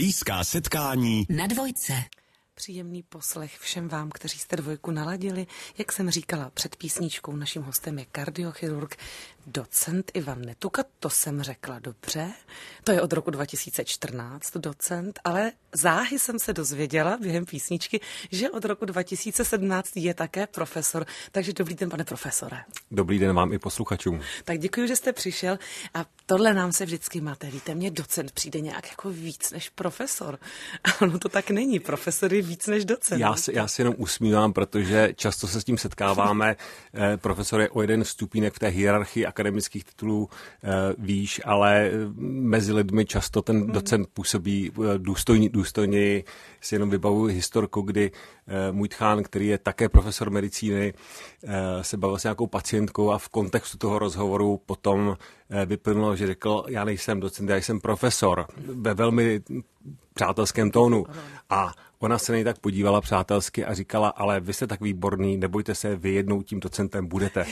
Blízká setkání na Dvojce. Příjemný poslech všem vám, kteří jste Dvojku naladili. Jak jsem říkala před písničkou, naším hostem je kardiochirurg, docent Ivan Netuka, to jsem řekla dobře. To je od roku 2014 docent, ale záhy jsem se dozvěděla během písničky, že od roku 2017 je také profesor. Takže dobrý den, pane profesore. Dobrý den vám i posluchačům. Tak děkuji, že jste přišel a tohle nám se vždycky máte. Víte, mně docent přijde nějak jako víc než profesor. Ono to tak není, profesor je víc než docent. Já si jenom usmívám, protože často se s tím setkáváme. Profesor je o jeden stupínek v té hierarchii akademických titulů výš, ale mezi lidmi často ten docent působí důstojněji. Si jenom vybavuji historku, kdy můj tchán, který je také profesor medicíny, se bavil s nějakou pacientkou a v kontextu toho rozhovoru potom vyplynulo, že řekl, já nejsem docent, já jsem profesor, ve velmi přátelském tónu. A ona se na něj tak podívala přátelsky a říkala, ale vy jste tak výborný, nebojte se, vy jednou tím docentem budete.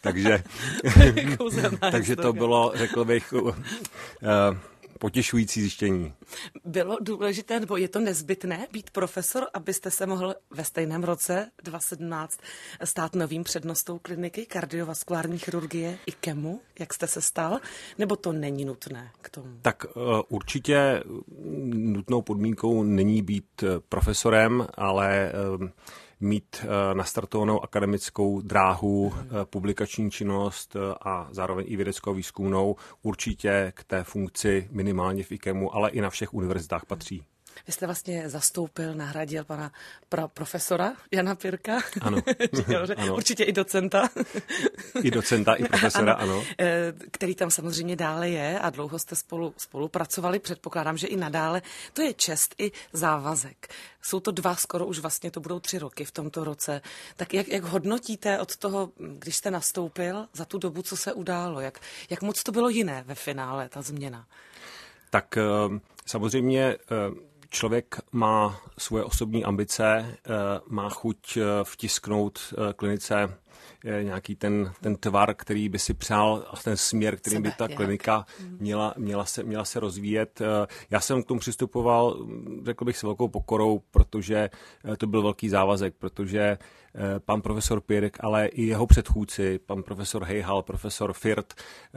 Takže to bylo, řekl bych, potěšující zjištění. Bylo důležité, nebo je to nezbytné být profesor, abyste se mohl ve stejném roce 2017 stát novým přednostou kliniky kardiovaskulární chirurgie IKEMu, jak jste se stal, nebo to není nutné k tomu? Tak určitě nutnou podmínkou není být profesorem, ale mít nastartovanou akademickou dráhu, publikační činnost a zároveň i vědeckou výzkumnou určitě k té funkci minimálně v IKEMu, ale i na všech univerzitách patří. Vy jste vlastně zastoupil, nahradil pana profesora Jana Pirka. Ano. Ano. Určitě i docenta. I docenta, i profesora, ano. Který tam samozřejmě dále je a dlouho jste spolupracovali, předpokládám, že i nadále. To je čest i závazek. Jsou to skoro už vlastně to budou 3 roky v tomto roce. Tak jak hodnotíte od toho, když jste nastoupil, za tu dobu, co se událo? Jak moc to bylo jiné ve finále, ta změna? Tak samozřejmě člověk má svoje osobní ambice, má chuť vtisknout klinice nějaký ten tvar, který by si přál a ten směr, kterým by ta klinika měla se rozvíjet. Já jsem k tomu přistupoval, řekl bych, s velkou pokorou, protože to byl velký závazek, protože pan profesor Pirk, ale i jeho předchůdci, pan profesor Hejhal, profesor Firt,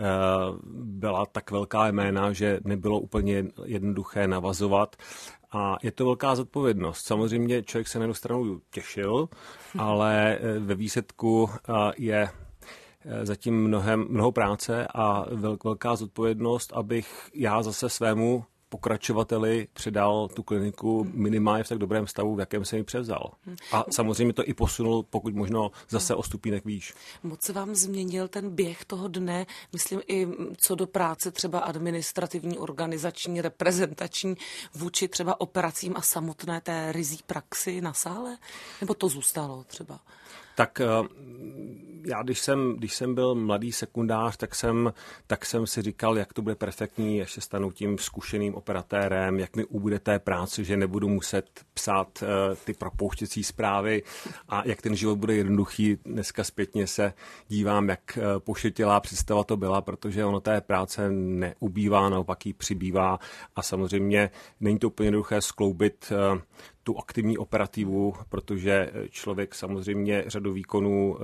byla tak velká jména, že nebylo úplně jednoduché navazovat. A je to velká zodpovědnost. Samozřejmě člověk se na jednu stranu těšil, ale ve výsledku je zatím mnoho práce a velká zodpovědnost, abych já zase svému pokračovateli předal tu kliniku minimálně v tak dobrém stavu, v jakém jsem ji převzal. A samozřejmě to i posunul, pokud možno, zase o stupínek výš. Moc se vám změnil ten běh toho dne, myslím i co do práce třeba administrativní, organizační, reprezentační, vůči třeba operacím a samotné té rizí praxi na sále? Nebo to zůstalo třeba? Tak já, když jsem byl mladý sekundář, tak jsem si říkal, jak to bude perfektní, až se stanu tím zkušeným operatérem, jak mi ubude té práce, že nebudu muset psát ty propouštěcí zprávy a jak ten život bude jednoduchý. Dneska zpětně se dívám, jak pošetilá představa to byla, protože ono té práce neubývá, naopak jí přibývá a samozřejmě není to úplně jednoduché skloubit tu aktivní operativu, protože člověk samozřejmě řadu výkonů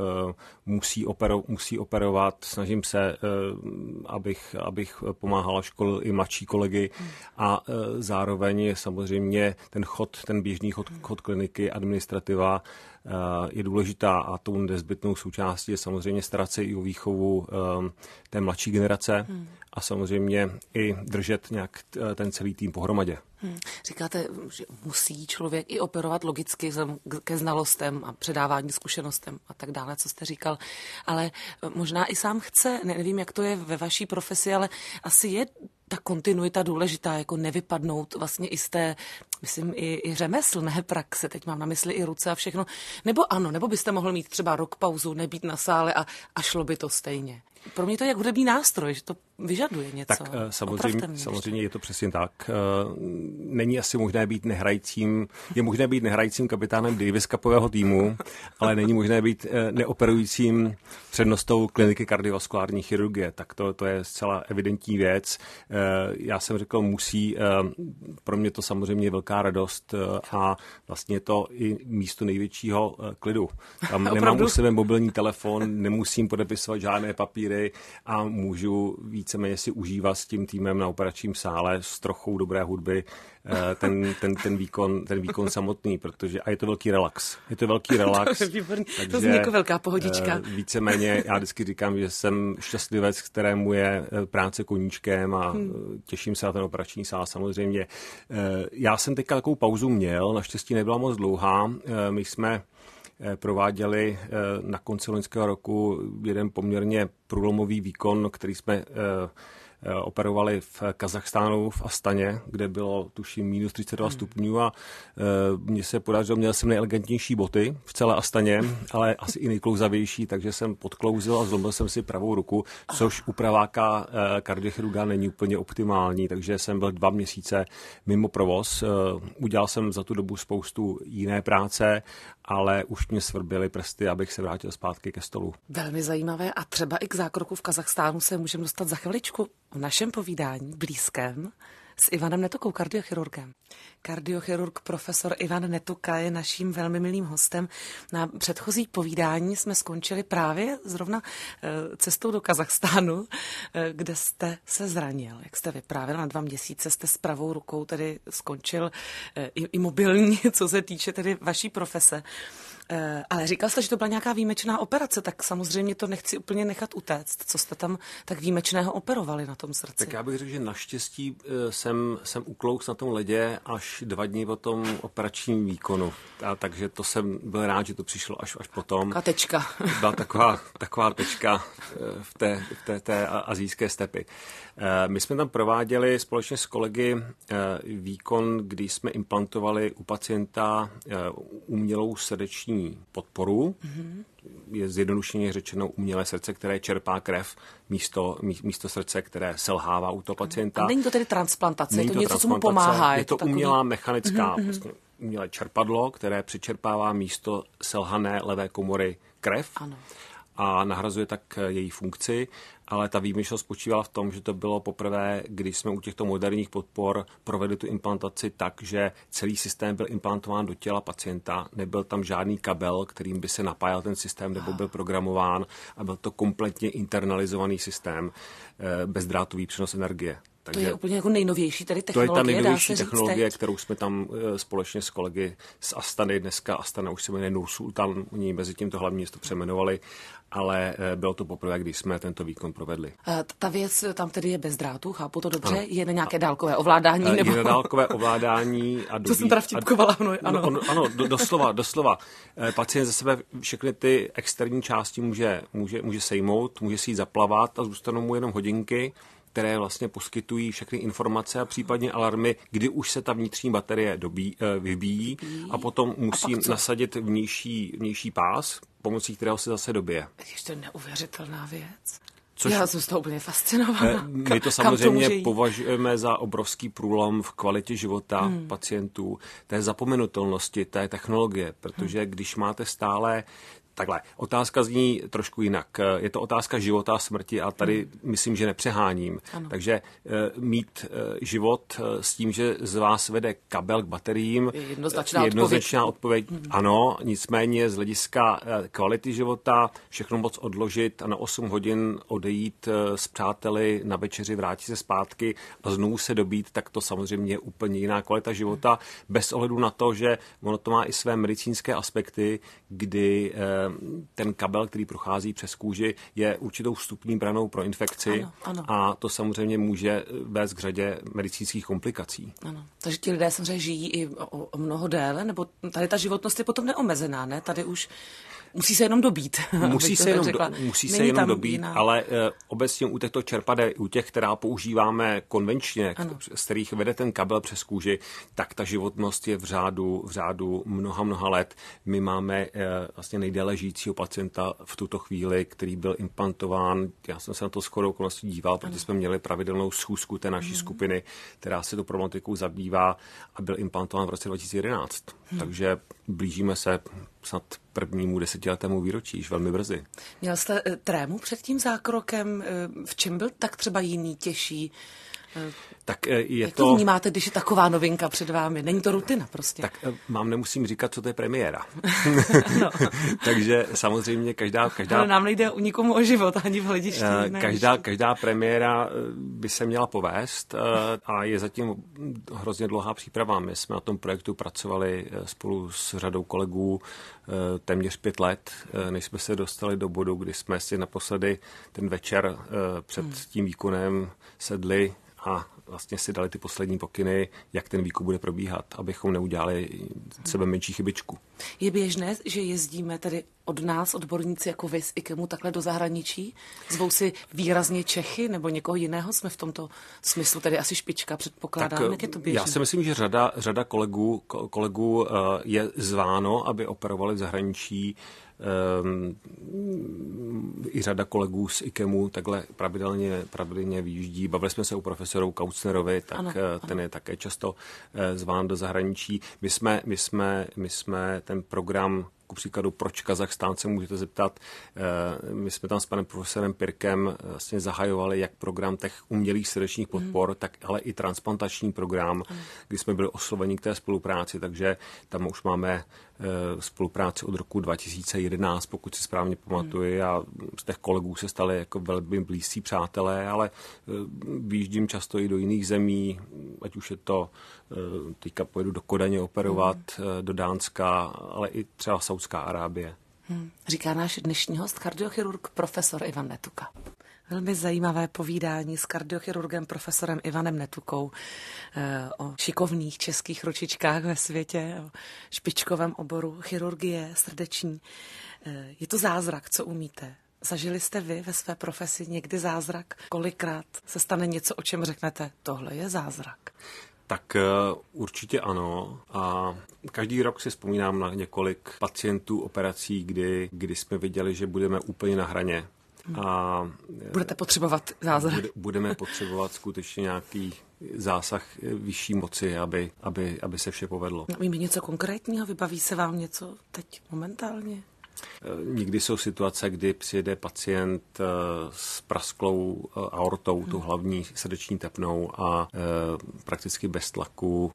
musí operovat. Snažím se, abych pomáhala školil i mladší kolegy a zároveň samozřejmě ten běžný chod kliniky, administrativa je důležitá a tou nezbytnou součástí je samozřejmě starat se i o výchovu té mladší generace a samozřejmě i držet nějak ten celý tým pohromadě. Říkáte, že musí člověk i operovat logicky ke znalostem a předávání zkušenostem a tak dále, co jste říkal, ale možná i sám chce, nevím, jak to je ve vaší profesi, ale asi je ta kontinuita důležitá, jako nevypadnout vlastně i z té, myslím, i řemeslné praxe, teď mám na mysli i ruce a všechno, nebo byste mohl mít třeba rok pauzu, nebýt na sále a šlo by to stejně? Pro mě to je jak hudební nástroj, že to vyžaduje něco. Tak samozřejmě je to přesně tak. Není asi možné být nehrajícím, je možné být nehrajícím kapitánem Davis Cupového týmu, ale není možné být neoperujícím přednostou kliniky kardiovaskulární chirurgie. Tak to je zcela evidentní věc. Já jsem řekl musí, pro mě to samozřejmě je velká radost a vlastně je to i místo největšího klidu. Tam nemám u sebe mobilní telefon, nemusím podepisovat žádné papíry a můžu víceméně si užívat s tím týmem na operačním sále s trochou dobré hudby ten výkon samotný, protože a je to velký relax. Je to velký relax. To zní jako velká pohodička. Víceméně já vždycky říkám, že jsem šťastlivec, kterému je práce koníčkem a těším se na ten operační sál samozřejmě. Já jsem teďka takovou pauzu měl, naštěstí nebyla moc dlouhá. My jsme prováděli na konci loňského roku jeden poměrně průlomový výkon, který jsme operovali v Kazachstánu, v Astaně, kde bylo tuším minus 32 stupňů a mně se podařilo, měl jsem nejelegantnější boty v celé Astaně, ale asi i nejklouzavější, takže jsem podklouzil a zlomil jsem si pravou ruku, což u praváka kardiochirurga není úplně optimální, takže jsem byl 2 měsíce mimo provoz. Udělal jsem za tu dobu spoustu jiné práce, ale už mě svrbily prsty, abych se vrátil zpátky ke stolu. Velmi zajímavé a třeba i k zákroku v Kazachstánu se můžeme dostat za chviličku v našem povídání blízkém s Ivanem Netukou, kardiochirurgem. Kardiochirurg profesor Ivan Netuka je naším velmi milým hostem. Na předchozí povídání jsme skončili právě zrovna cestou do Kazachstánu, kde jste se zranil. Jak jste vyprávěl, na 2 měsíce jste s pravou rukou tedy skončil i mobilní, co se týče tedy vaší profese. Ale říkal jste, že to byla nějaká výjimečná operace, tak samozřejmě to nechci úplně nechat utéct. Co jste tam tak výjimečného operovali na tom srdci? Tak já bych řekl, že naštěstí jsem uklouz na tom ledě až 2 dny po tom operačním výkonu. Takže to jsem byl rád, že to přišlo až potom. Taková tečka. Byla taková tečka v té asijské stepy. My jsme tam prováděli společně s kolegy výkon, kdy jsme implantovali u pacienta umělou srdeční podporu. Je zjednodušeně řečeno umělé srdce, které čerpá krev místo srdce, které selhává u toho pacienta. A není to tedy transplantace, je to něco, co mu pomáhá. Je to umělá mechanická vlastně umělé čerpadlo, které přečerpává místo selhané levé komory krev. Ano. A nahrazuje tak její funkci, ale ta výjimečnost spočívala v tom, že to bylo poprvé, když jsme u těchto moderních podpor provedli tu implantaci tak, že celý systém byl implantován do těla pacienta, nebyl tam žádný kabel, kterým by se napájel ten systém nebo byl programován a byl to kompletně internalizovaný systém, bezdrátový přenos energie. To je úplně jako nejnovější tady technologie. To je ta nejnovější technologie, kterou jsme tam společně s kolegy z Astany, dneska Astana už se jmenuje Nur-Sultan, oni mezi tím to hlavní město přejmenovali, ale bylo to poprvé, když jsme tento výkon provedli. Ta věc tam tedy je bez drátů, chápu to dobře? Ano. Je na nějaké dálkové ovládání? Nebo... Je na dálkové ovládání. To jsem teda vtipkovala. Ano, doslova. Pacient ze sebe všechny ty externí části může sejmout, může si jít zaplavat a zůstanou mu jenom hodinky, které vlastně poskytují všechny informace a případně alarmy, kdy už se ta vnitřní baterie vybíjí a potom musí nasadit vnější pás, pomocí kterého se zase dobije. To je neuvěřitelná věc. Já jsem z toho úplně fascinovaná. My to samozřejmě považujeme za obrovský průlom v kvalitě života pacientů, té zapomenutelnosti, té technologie, protože když máte stále takhle, otázka zní trošku jinak. Je to otázka života a smrti a tady myslím, že nepřeháním. Ano. Takže mít život s tím, že z vás vede kabel k bateriím, je jednoznačná odpověď. Ano, nicméně z hlediska kvality života všechno moc odložit a na 8 hodin odejít s přáteli na večeři, vrátit se zpátky a znovu se dobít, tak to samozřejmě je úplně jiná kvalita života, bez ohledu na to, že ono to má i své medicínské aspekty, kdy ten kabel, který prochází přes kůži, je určitou vstupní branou pro infekci. Ano. A to samozřejmě může vést k řadě medicínských komplikací. Ano. Takže ti lidé samozřejmě žijí i o mnoho déle, nebo tady ta životnost je potom neomezená, ne? Tady už musí se jenom dobít. Musí se jenom dobít, ale obecně u těchto čerpadel, u těch, která používáme konvenčně, z kterých vede ten kabel přes kůži, tak ta životnost je v řádu mnoha let. My máme vlastně nejdéle žijícího pacienta v tuto chvíli, který byl implantován. Já jsem se na to shodou okolností díval, protože jsme měli pravidelnou schůzku té naší skupiny, která se tu problematikou zabývá a byl implantován v roce 2011. Takže blížíme se snad prvnímu 10letému výročí, již velmi brzy. Měl jste trému před tím zákrokem? V čem byl tak třeba jiný, těžší? Tak Jak to vnímáte, když je taková novinka před vámi? Není to rutina prostě. Tak vám nemusím říkat, co to je premiéra. No. Takže samozřejmě každá... Ale nám nejde nikomu o život, ani v hledišti. Každá premiéra by se měla povést a je zatím hrozně dlouhá příprava. My jsme na tom projektu pracovali spolu s řadou kolegů téměř 5 let, než jsme se dostali do bodu, kdy jsme si naposledy ten večer před tím výkonem sedli a vlastně si dali ty poslední pokyny, jak ten výkon bude probíhat, abychom neudělali sebe menší chybičku. Je běžné, že jezdíme tedy od nás, odborníci jako vy z IKEMu, takhle do zahraničí? Zvou si výrazně Čechy nebo někoho jiného? Jsme v tomto smyslu tedy asi špička, předpokládám. Jak je to běžné? Já si myslím, že řada kolegů je zváno, aby operovali v zahraničí. I řada kolegů z IKEMu takhle pravidelně vyjíždí. Bavili jsme se u profesorou Kaucnerovi, tak ano. Ten je také často zván do zahraničí. My jsme ten program, ku příkladu, proč Kazachstán, se můžete zeptat. My jsme tam s panem profesorem Pirkem vlastně zahajovali jak program těch umělých srdečních podpor, tak ale i transplantační program, kdy jsme byli osloveni k té spolupráci, takže tam už máme spolupráci od roku 2011, pokud si správně pamatuji, a z těch kolegů se stali jako velmi blízcí přátelé, ale vyjíždím často i do jiných zemí, ať už je to, teďka pojedu do Kodaně operovat, do Dánska, ale i třeba Saudská Arábie. Říká náš dnešní host, kardiochirurg profesor Ivan Netuka. Velmi zajímavé povídání s kardiochirurgem profesorem Ivanem Netukou o šikovných českých ručičkách ve světě, o špičkovém oboru chirurgie srdeční. Je to zázrak, co umíte. Zažili jste vy ve své profesi někdy zázrak? Kolikrát se stane něco, o čem řeknete, tohle je zázrak? Tak určitě ano. A každý rok si vzpomínám na několik pacientů operací, kdy jsme viděli, že budeme úplně na hraně. A budete potřebovat zázrak. Budeme potřebovat skutečně nějaký zásah vyšší moci, aby se vše povedlo. Víme něco konkrétního? Vybaví se vám něco teď momentálně? Někdy jsou situace, kdy přijede pacient s prasklou aortou, tu hlavní srdeční tepnou a prakticky bez tlaku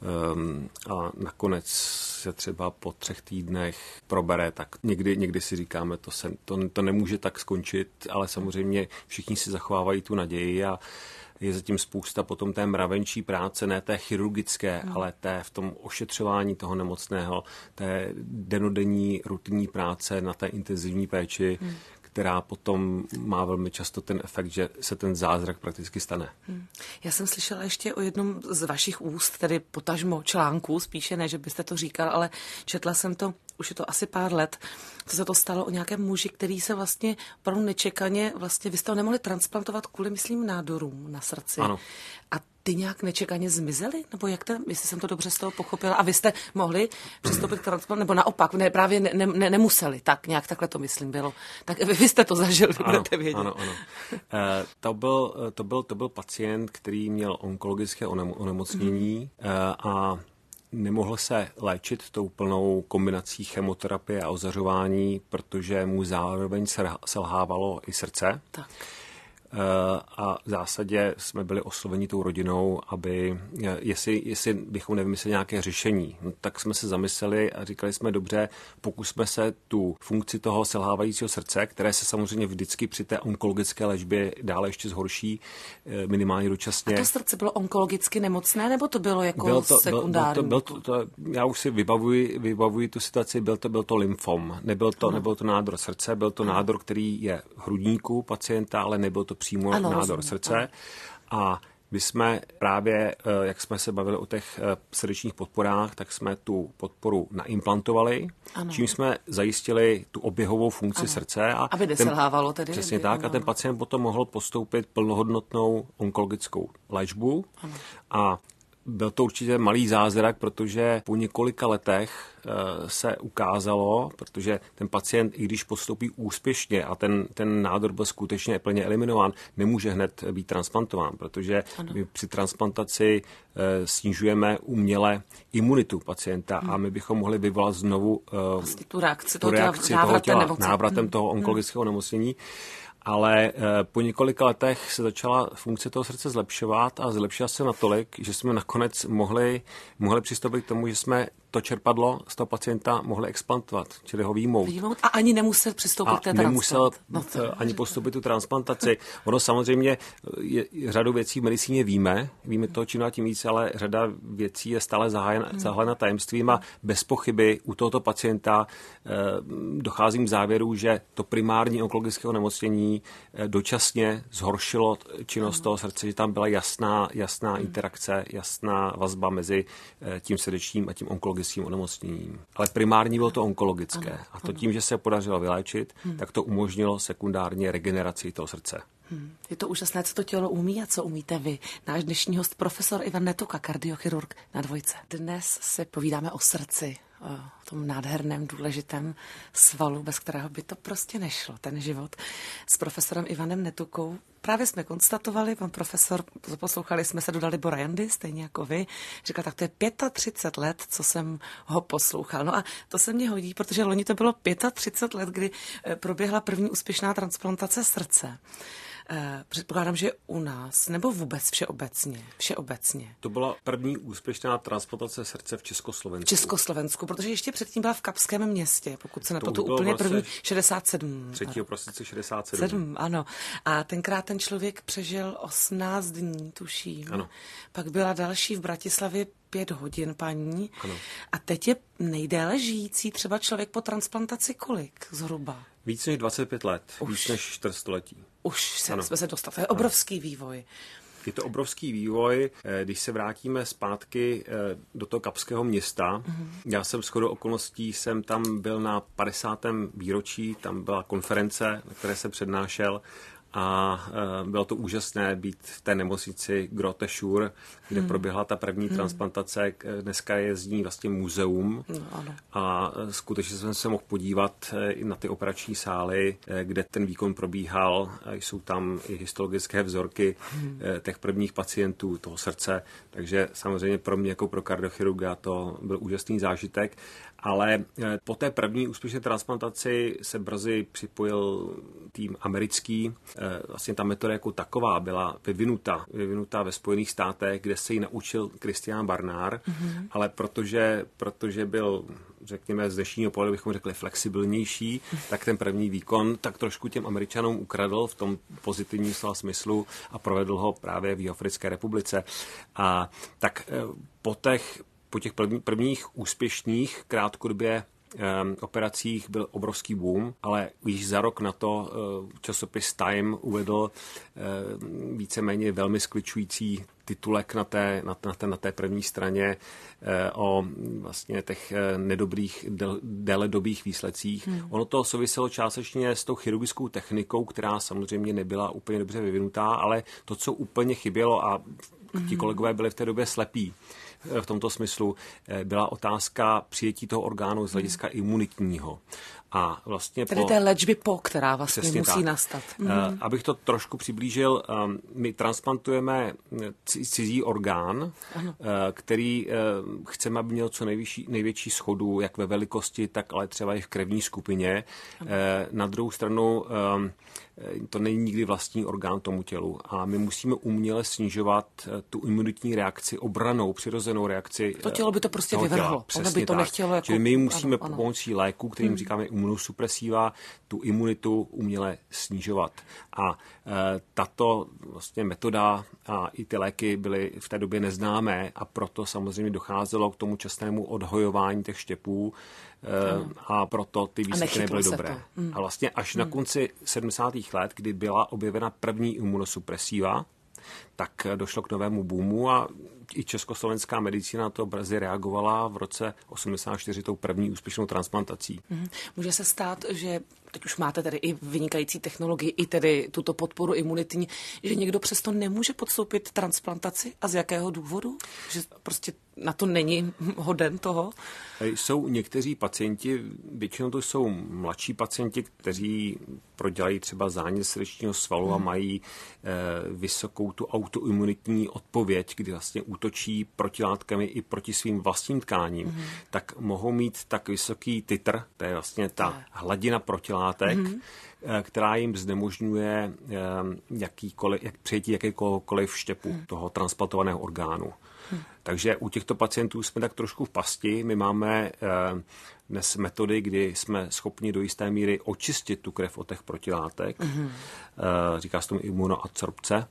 a nakonec se třeba po 3 týdnech probere, tak někdy si říkáme, to nemůže tak skončit, ale samozřejmě všichni si zachovávají tu naději a je zatím spousta potom té mravenčí práce, ne té chirurgické, ale té v tom ošetřování toho nemocného, té denodenní rutinní práce na té intenzivní péči, která potom má velmi často ten efekt, že se ten zázrak prakticky stane. Já jsem slyšela ještě o jednom z vašich úst, tedy potažmo článků, spíše ne, že byste to říkal, ale četla jsem to, už je to asi pár let, co se to stalo o nějakém muži, který se vlastně opravdu nečekaně, vlastně vy jste ho nemohli transplantovat kvůli, myslím, nádorům na srdci. Ano. A ty nějak nečekaně zmizely? Nebo jak jestli jsem to dobře z toho pochopila, a vy jste mohli přistoupit k transplantaci, nebo naopak, právě nemuseli, tak nějak takhle to myslím bylo. Tak vy jste to zažili, budete vědět. Ano. To byl pacient, který měl onkologické onemocnění a nemohl se léčit tou plnou kombinací chemoterapie a ozařování, protože mu zároveň selhávalo i srdce. Tak. A v zásadě jsme byli osloveni tou rodinou, aby, jestli bychom nevymysleli nějaké řešení, tak jsme se zamysleli a říkali jsme, dobře, pokusme se tu funkci toho selhávajícího srdce, které se samozřejmě vždycky při té onkologické léčbě dále ještě zhorší, minimálně dočasně. A to srdce bylo onkologicky nemocné, nebo to bylo jako sekundární? Já už si vybavuji tu situaci, byl to lymfom. Nebyl to nádor srdce, byl to nádor, který je v hrudníku pacienta, ale nebyl to přímo nádor srdce. A my jsme právě, jak jsme se bavili o těch srdečních podporách, tak jsme tu podporu naimplantovali, čím jsme zajistili tu oběhovou funkci srdce. Aby neselhávalo tedy. Přesně tak. A ten pacient potom mohl postoupit plnohodnotnou onkologickou léčbu. A byl to určitě malý zázrak, protože po několika letech se ukázalo, protože ten pacient, i když postoupí úspěšně a ten nádor byl skutečně plně eliminován, nemůže hned být transplantován, protože my při transplantaci snižujeme uměle imunitu pacienta a my bychom mohli vyvolat znovu vlastně tu reakci toho těla návratem toho onkologického onemocnění. Ale po několika letech se začala funkce toho srdce zlepšovat a zlepšila se natolik, že jsme nakonec mohli přistoupit k tomu, že jsme to čerpadlo z toho pacienta mohli explantovat, čili ho výjmout. A ani nemusel přistoupit k té transplantaci. Nemusel ani postoupit tu transplantaci. Ono samozřejmě řadu věcí v medicíně víme toho čím dál tím víc, ale řada věcí je stále zahalena tajemstvím a bez pochyby u tohoto pacienta docházím k závěru, že to primární onkologické onemocnění dočasně zhoršilo činnost toho srdce, že tam byla jasná interakce, jasná vazba mezi tím srdečním a tím onkologickým onemocněním. Ale primární bylo to onkologické. A to tím, že se podařilo vyléčit, tak to umožnilo sekundárně regeneraci toho srdce. Je to úžasné, co to tělo umí a co umíte vy. Náš dnešní host, profesor Ivan Netuka, kardiochirurg na Dvojce. Dnes si povídáme o srdci, o tom nádherném, důležitém svalu, bez kterého by to prostě nešlo, ten život. S profesorem Ivanem Netukou právě jsme konstatovali, pan profesor, poslouchali jsme se do Dalibora Jandy, stejně jako vy, říkal, tak to je 35 let, co jsem ho poslouchal. No a to se mně hodí, protože loni to bylo 35 let, kdy proběhla první úspěšná transplantace srdce. Předpokládám, že u nás, nebo vůbec všeobecně. To byla první úspěšná transplantace srdce v Československu. V Československu, protože ještě předtím byla v Kapském Městě, pokud se nepletu, úplně první 67. 3. prosince 67. Ano. A tenkrát ten člověk přežil 18 dní, tuším. Ano. Pak byla další v Bratislavě 5 hodin, paní. Ano. A teď je nejdéle žijící třeba člověk po transplantaci kolik zhruba? Víc než 25 let, víc než 4 století. Už jsme se dostali. To je obrovský vývoj. Je to obrovský vývoj. Když se vrátíme zpátky do toho Kapského Města, já jsem shodou okolností tam byl na 50. výročí, tam byla konference, na které jsem přednášel a bylo to úžasné být v té nemocnici Grote Schur, kde proběhla ta první transplantace. Dneska je z ní vlastně muzeum a skutečně jsem se mohl podívat i na ty operační sály, kde ten výkon probíhal. Jsou tam i histologické vzorky těch prvních pacientů toho srdce, takže samozřejmě pro mě jako pro kardiochirurga to byl úžasný zážitek. Ale po té první úspěšné transplantaci se brzy připojil tým americký. Vlastně ta metoda jako taková byla vyvinuta ve Spojených státech, kde se ji naučil Christian Barnard, ale protože byl, řekněme, z dnešního pohledu bychom řekli flexibilnější, tak ten první výkon tak trošku těm Američanům ukradl v tom pozitivním slova smyslu a provedl ho právě v Jihoafrické republice. A tak po těch prvních úspěšných krátkodobě operacích byl obrovský boom, ale již za rok na to časopis Time uvedl víceméně velmi skličující titulek na té první straně o vlastně těch nedobrých déledobých výsledcích. Ono to souviselo částečně s tou chirurgickou technikou, která samozřejmě nebyla úplně dobře vyvinutá, ale to, co úplně chybělo a ti kolegové byli v té době slepí, v tomto smyslu byla otázka přijetí toho orgánu z hlediska imunitního. A vlastně tedy té léčby která vlastně musí nastat. Abych to trošku přiblížil, my transplantujeme cizí orgán, který chceme, aby měl co největší shodu, jak ve velikosti, tak ale třeba i v krevní skupině. Na druhou stranu to není nikdy vlastní orgán tomu tělu a my musíme uměle snižovat tu imunitní reakci, obranou, přirozenou reakci. To tělo by to prostě vyvrhlo. Ono by to nechtělo jako... Čili my musíme pomocí léku, kterým říkáme imunosupresiva, tu imunitu uměle snižovat. A tato vlastně metoda a i ty léky byly v té době neznámé a proto samozřejmě docházelo k tomu častému odhojování těch štěpů a proto ty výsledky nebyly dobré. A vlastně až na konci 70. let, kdy byla objevena první imunosupresiva, tak došlo k novému boomu a i československá medicína na to brzy reagovala v roce 84 tou první úspěšnou transplantací. Může se stát, že teď už máte tedy i vynikající technologii, i tedy tuto podporu imunitní, že někdo přesto nemůže podstoupit transplantaci a z jakého důvodu? Že prostě na to není hoden toho? Jsou někteří pacienti, většinou to jsou mladší pacienti, kteří prodělají třeba zánět srdečního svalu a mají vysokou tu autoimunitní odpověď, kdy vlastně útočí protilátkami i proti svým vlastním tkáním, tak mohou mít tak vysoký titr, to je vlastně ta hladina protilátek, která jim znemožňuje přijetí jakékoliv štěpu toho transplantovaného orgánu. Takže u těchto pacientů jsme tak trošku v pasti. My máme dnes metody, kdy jsme schopni do jisté míry očistit tu krev od těch protilátek. Říká se tomu imunoadsorpce.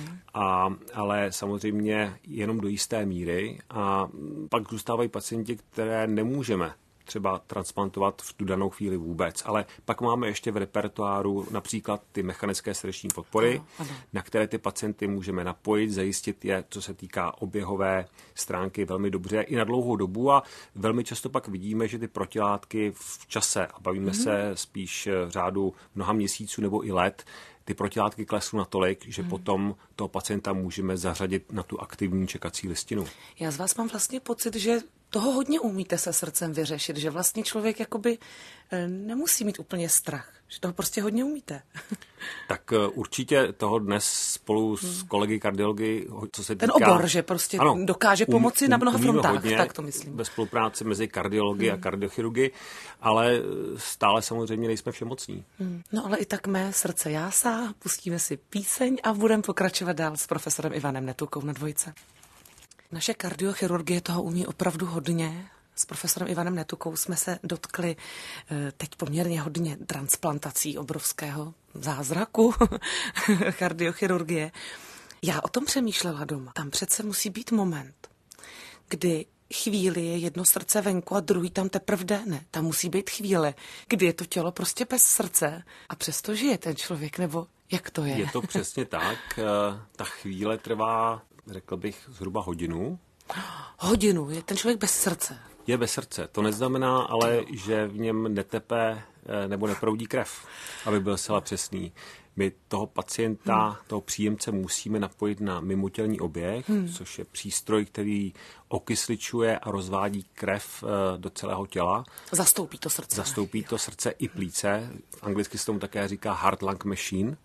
Ale samozřejmě jenom do jisté míry. A pak zůstávají pacienti, které nemůžeme třeba transplantovat v tu danou chvíli vůbec. Ale pak máme ještě v repertoáru například ty mechanické srdeční podpory, na které ty pacienty můžeme napojit, zajistit je, co se týká oběhové stránky, velmi dobře i na dlouhou dobu a velmi často pak vidíme, že ty protilátky v čase, a bavíme se spíš v řádu mnoha měsíců nebo i let, ty protilátky klesnou natolik, že potom toho pacienta můžeme zařadit na tu aktivní čekací listinu. Já z vás mám vlastně pocit, že toho hodně umíte se srdcem vyřešit, že vlastně člověk jakoby nemusí mít úplně strach, že toho prostě hodně umíte. Tak určitě toho dnes spolu s kolegy kardiology, co se týká... Ten obor, že prostě dokáže pomoci na mnoha frontách, tak to myslím. Ve spolupráci mezi kardiology a kardiochirurgy, ale stále samozřejmě nejsme všemocní. No ale i tak mé srdce jásá, pustíme si píseň a budeme pokračovat dál s profesorem Ivanem Netukou na Dvojce. Naše kardiochirurgie toho umí opravdu hodně. S profesorem Ivanem Netukou jsme se dotkli teď poměrně hodně transplantací obrovského zázraku kardiochirurgie. Já o tom přemýšlela doma. Tam přece musí být moment, kdy chvíli je jedno srdce venku a druhý tam teprve jde. Ne, tam musí být chvíle, kdy je to tělo prostě bez srdce a přesto žije ten člověk, nebo jak to je? Je to přesně tak. Ta chvíle trvá, řekl bych, zhruba hodinu. Hodinu? Je ten člověk bez srdce? Je bez srdce. To neznamená ale, že v něm netepe nebo neproudí krev, aby byl zcela přesný. My toho pacienta, toho příjemce musíme napojit na mimotělní oběh, což je přístroj, který okysličuje a rozvádí krev do celého těla. Zastoupí to srdce. Zastoupí to srdce i plíce. Anglicky se tomu také říká heart-lung machine.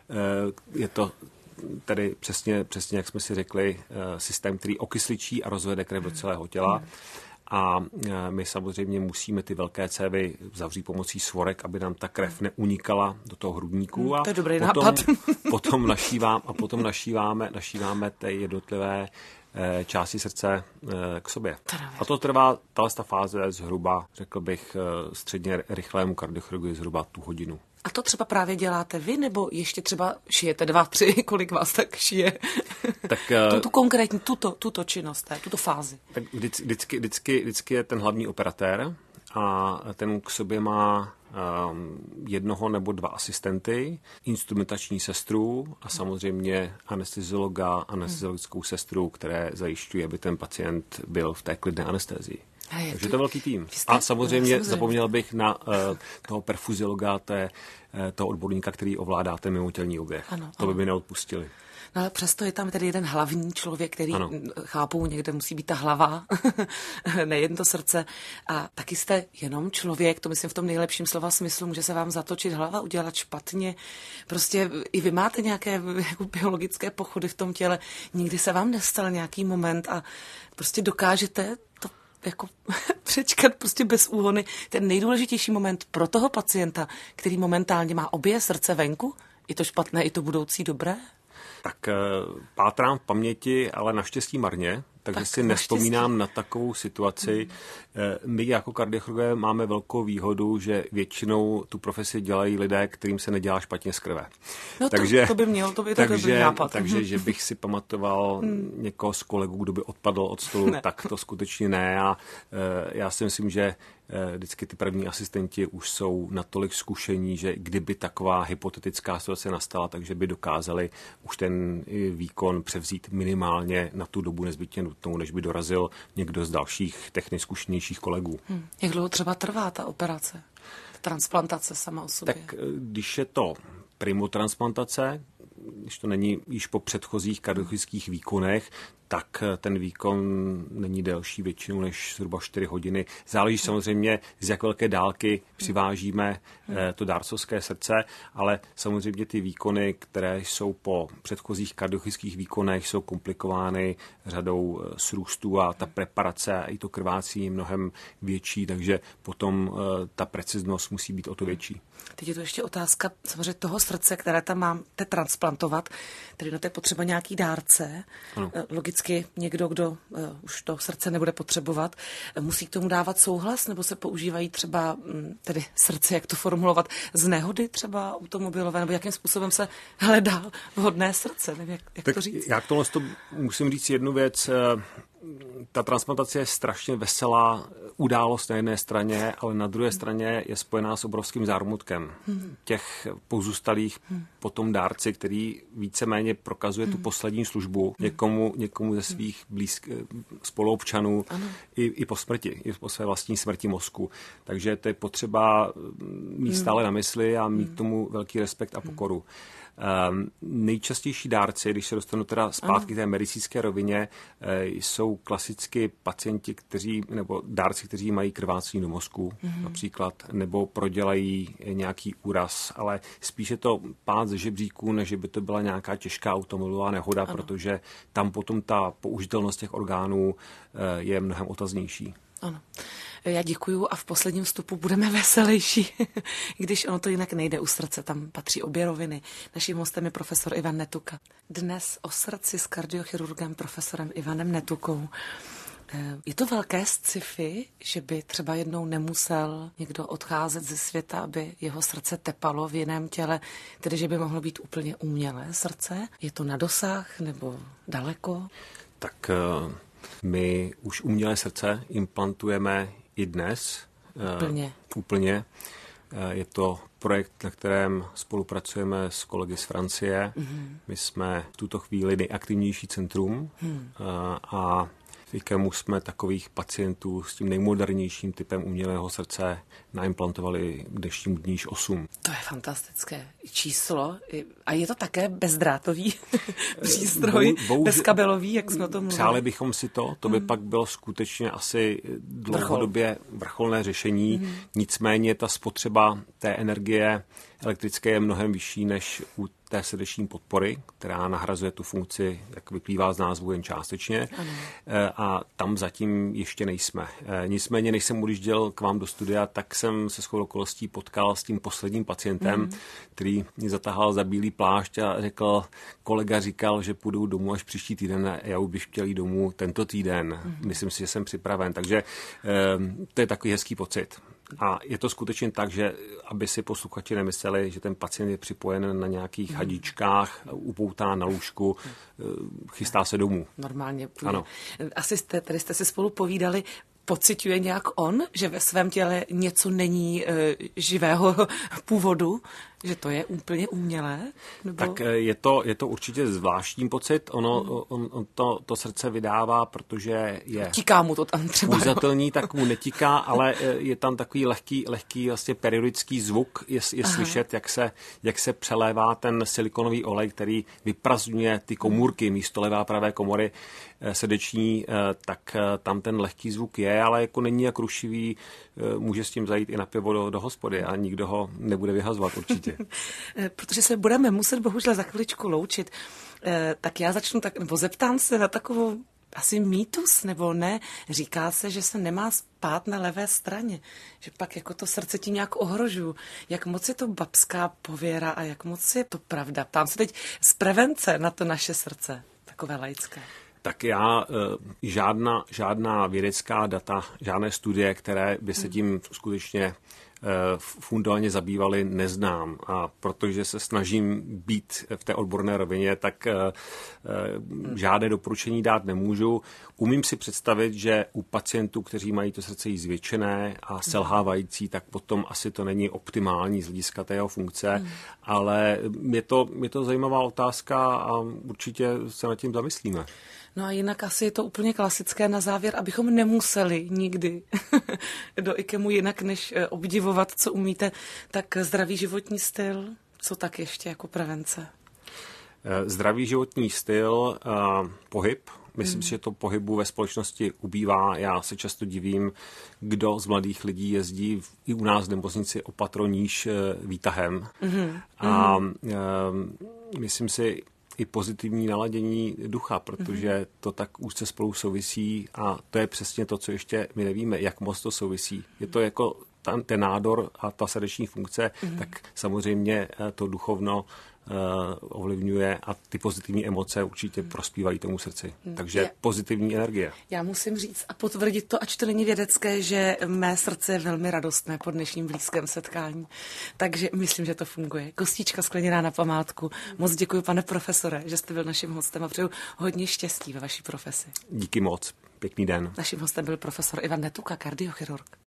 Je to tedy přesně, jak jsme si řekli, systém, který okysličí a rozvede krev do celého těla. A my samozřejmě musíme ty velké cévy zavřít pomocí svorek, aby nám ta krev neunikala do toho hrudníku. To je dobrý nápad. Potom našíváme ty jednotlivé části srdce k sobě. A to trvá, tato fáze zhruba, řekl bych, středně rychlému kardiochirurgovi zhruba tu hodinu. A to třeba právě děláte vy, nebo ještě třeba šijete 2, 3, kolik vás tak šije? Tak, tu konkrétní, tuto činnost, tuto fázi. Tak vždycky je ten hlavní operatér a ten k sobě má jednoho nebo 2 asistenty, instrumentační sestru a samozřejmě anesteziologa, anesteziologickou sestru, které zajišťují, aby ten pacient byl v té klidné anestezii. Takže to je velký tým. A samozřejmě zapomněl bych na toho perfuziologa, toho odborníka, který ovládá ten mimotělní oběh. To by mi neodpustili. No ale přesto je tam tedy jeden hlavní člověk, který chápou, někde musí být ta hlava, nejen to srdce. A taky jste jenom člověk, to myslím v tom nejlepším slova smyslu, může se vám zatočit hlava, udělat špatně. Prostě i vy máte nějaké jako biologické pochody v tom těle. Nikdy se vám nestal nějaký moment a prostě dokážete to jako přečkat prostě bez úhony. Ten nejdůležitější moment pro toho pacienta, který momentálně má obě srdce venku, i to špatné, i to budoucí dobré? Tak pátrám v paměti, ale naštěstí marně, takže si nevzpomínám na takovou situaci. My jako kardiochirurgové máme velkou výhodu, že většinou tu profesi dělají lidé, kterým se nedělá špatně z krve. No to by mělo, to by to dobrý nápad. Takže, že bych si pamatoval někoho z kolegů, kdo by odpadl od stolu, tak to skutečně ne. A já si myslím, že vždycky ty první asistenti už jsou natolik zkušení, že kdyby taková hypotetická situace nastala, takže by dokázali už ten výkon převzít minimálně na tu dobu nezbytně nutnou, než by dorazil někdo z dalších technicky zkušenějších kolegů. Jak dlouho třeba trvá ta operace? Transplantace sama o sobě? Tak když je to primotransplantace, když to není již po předchozích kardiochirurgických výkonech, tak ten výkon není delší většinou než zhruba 4 hodiny. Záleží samozřejmě, z jak velké dálky přivážíme to dárcovské srdce, ale samozřejmě ty výkony, které jsou po předchozích kardiochirurgických výkonech, jsou komplikovány řadou srůstů a ta preparace i to krvácí je mnohem větší, takže potom ta preciznost musí být o to větší. Teď je to ještě otázka samozřejmě toho srdce, které tam máte transplantovat, tedy na to je potřeba nějaký dárce. Ano. Logicky někdo, kdo už to srdce nebude potřebovat, musí k tomu dávat souhlas, nebo se používají třeba tedy srdce, jak to formulovat, z nehody třeba automobilové, nebo jakým způsobem se hledá vhodné srdce, nevím, jak to říct. Já k tomu musím říct jednu věc. Ta transplantace je strašně veselá událost na jedné straně, ale na druhé straně je spojená s obrovským zármutkem. Těch pozůstalých potom dárci, který víceméně prokazuje tu poslední službu někomu ze svých spoluobčanů i po smrti, i po své vlastní smrti mozku. Takže to je potřeba mít stále na mysli a mít tomu velký respekt a pokoru. Nejčastější dárci, když se dostanu teda zpátky k té medicínské rovině, jsou klasicky pacienti, nebo dárci, kteří mají krvácení do mozku například, nebo prodělají nějaký úraz, ale spíše to pád ze žebříků, než by to byla nějaká těžká automobilová nehoda, protože tam potom ta použitelnost těch orgánů je mnohem otaznější. Ano. Já děkuju a v posledním vstupu budeme veselější, když ono to jinak nejde u srdce, tam patří obě roviny. Naším hostem je profesor Ivan Netuka. Dnes o srdci s kardiochirurgem profesorem Ivanem Netukou. Je to velké sci-fi, že by třeba jednou nemusel někdo odcházet ze světa, aby jeho srdce tepalo v jiném těle, tedy že by mohlo být úplně umělé srdce? Je to na dosah nebo daleko? Tak my už umělé srdce implantujeme i dnes. Úplně. Je to projekt, na kterém spolupracujeme s kolegy z Francie. My jsme v tuto chvíli nejaktivnější centrum a v IKEMu jsme takových pacientů s tím nejmodernějším typem umělého srdce naimplantovali k dnešnímu dní 8. To je fantastické číslo. A je to také bezdrátový přístroj, bezkabelový, jak jsme to mluvili? Přáli bychom si to by pak bylo skutečně asi dlouhodobě vrcholné řešení. Nicméně ta spotřeba té energie elektrické je mnohem vyšší než u té srdeční podpory, která nahrazuje tu funkci, jak vyplývá z názvu, jen částečně. A tam zatím ještě nejsme. Nicméně, než jsem odjížděl k vám do studia, tak jsem se shodou okolností potkal s tím posledním pacientem, který mě zatahal za bílý plášť a řekl, kolega říkal, že půjdu domů až příští týden a já už bych chtěl jít domů tento týden. Myslím si, že jsem připraven. Takže to je takový hezký pocit. A je to skutečně tak, že aby si posluchači nemysleli, že ten pacient je připojen na nějakých hadičkách, upoután na lůžku, chystá se domů. Normálně. Ano. Asi jste si spolu povídali, pociťuje nějak on, že ve svém těle něco není živého původu, že to je úplně umělé? Nebo... Tak je to určitě zvláštní pocit. On to srdce vydává, protože je... Tíká mu to tam třeba. Uzatelný, tak mu netíká, ale je tam takový lehký vlastně periodický zvuk. Je slyšet, jak se přelévá ten silikonový olej, který vyprazdňuje ty komůrky místo levé a pravé komory srdeční, tak tam ten lehký zvuk je, ale jako není jak rušivý, může s tím zajít i na pivo do hospody a nikdo ho nebude vyhazovat určitě. Protože se budeme muset bohužel za chviličku loučit, tak já začnu nebo zeptám se na takovou asi mýtus, nebo ne. Říká se, že se nemá spát na levé straně, že pak jako to srdce tím nějak ohrožuju. Jak moc je to babská pověra a jak moc je to pravda? Ptám se teď z prevence na to naše srdce, takové laické. Tak já žádná vědecká data, žádné studie, které by se tím skutečně fundovaně zabývali, neznám. A protože se snažím být v té odborné rovině, tak žádné doporučení dát nemůžu. Umím si představit, že u pacientů, kteří mají to srdce jí zvětšené a selhávající, tak potom asi to není optimální z hlediska té jeho funkce, ale je to zajímavá otázka a určitě se nad tím zamyslíme. No a jinak asi je to úplně klasické na závěr, abychom nemuseli nikdy do IKEMu jinak, než obdivovat, co umíte, tak zdravý životní styl, co tak ještě jako prevence? Zdravý životní styl, pohyb. Myslím si, že to pohybu ve společnosti ubývá. Já se často divím, kdo z mladých lidí jezdí i u nás v nemocnici o patro níž výtahem. A myslím si, i pozitivní naladění ducha, protože to tak úzce spolu souvisí a to je přesně to, co ještě my nevíme, jak moc to souvisí. Je to jako ten nádor a ta srdeční funkce, tak samozřejmě to duchovno ovlivňuje a ty pozitivní emoce určitě prospívají tomu srdci. Takže pozitivní energie. Já musím říct a potvrdit to, ač to není vědecké, že mé srdce je velmi radostné po dnešním blízkém setkání. Takže myslím, že to funguje. Kostička skleněná na památku. Moc děkuji, pane profesore, že jste byl naším hostem a přeju hodně štěstí ve vaší profesi. Díky moc. Pěkný den. Naším hostem byl profesor Ivan Netuka, kardiochirurg.